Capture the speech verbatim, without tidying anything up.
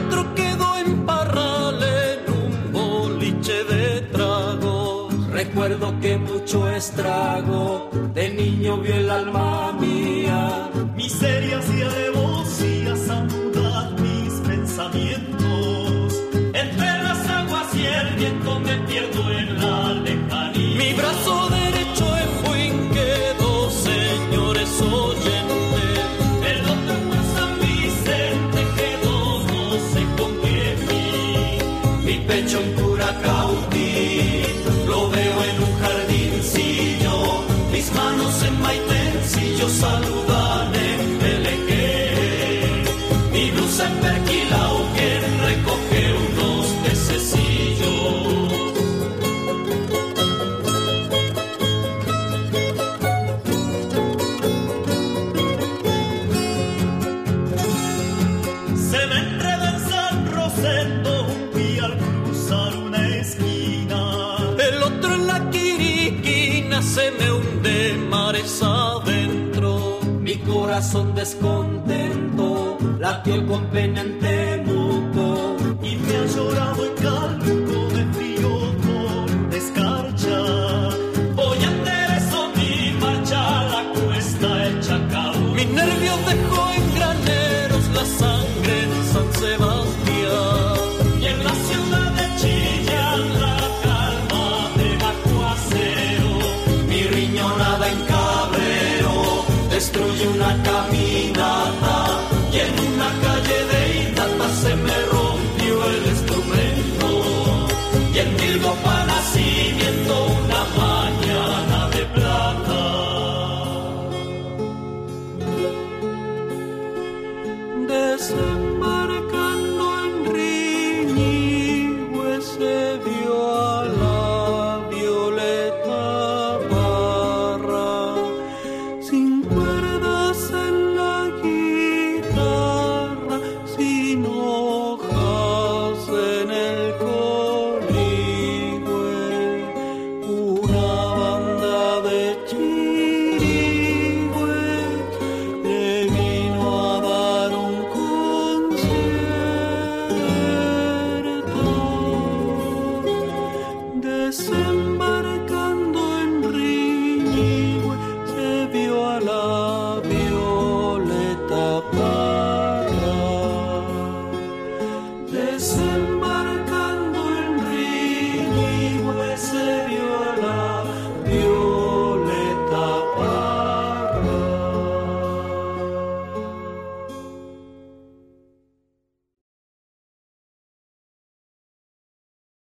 otro quedó en Parral en un boliche de tragos. Recuerdo que mucho estrago de niño vio el alma mía. Miserias y alevosías amudan mis pensamientos. Entre las aguas y el viento me pierdo en la lejanía. Mi brazo derecho en Fuín quedó, señores oyentes. El otro en San Vicente quedó, no sé con qué fin. Mi pecho en Curacautí lo veo en un jardincillo. Mis manos en Maitencillo saludan en Pelequé. Mi blusa en Perquilauquén recoge unos pececillos. Se me enreda en San Rosendo un pie al cruzar una esquina. El otro en la Quiriquina se me hunde mares adentro. Mi corazón descontento latió con pena en Temuco. Y me ha llorado en Calbuco de frío con escarcha. Voy a enderezo mi marcha a la cuesta el Chacao. Mi nervio dejó en graneros la sangre en San Sebastián. Y en la ciudad de Chillán la calma de bajo acero. Mi riñonada en Cabrero destruye una caminata. Y en una calle de Itata se me rompió el instrumento. Y en Milgopa nacimiento una mañana de plata. Desembarcando en Riñihue se vio a la Violeta Parra, sin cuerdas en la guitarra, sin hojas en el coligüe, una banda de chirigües le vino a dar un concierto. Desembarcando en Riñihue se vio a la Violeta Parra. Desembarcando